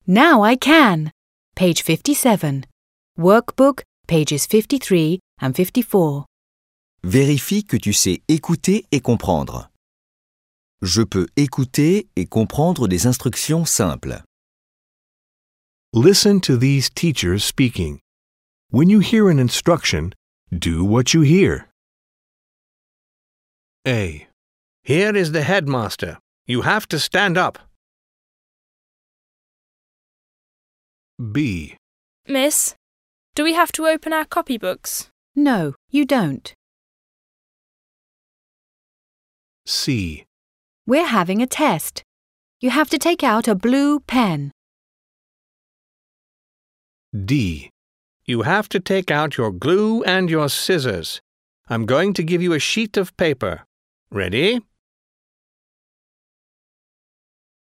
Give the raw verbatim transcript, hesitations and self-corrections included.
Now I can. Page fifty-seven. Workbook, pages fifty-three and fifty-four. Vérifie que tu sais écouter et comprendre. Je peux écouter et comprendre des instructions simples. Listen to these teachers speaking. When you hear an instruction, do what you hear. A. Here is the headmaster. You have to stand up. B. Miss, do we have to open our copybooks? No, you don't. C. We're having a test. You have to take out a blue pen. D. You have to take out your glue and your scissors. I'm going to give you a sheet of paper. Ready?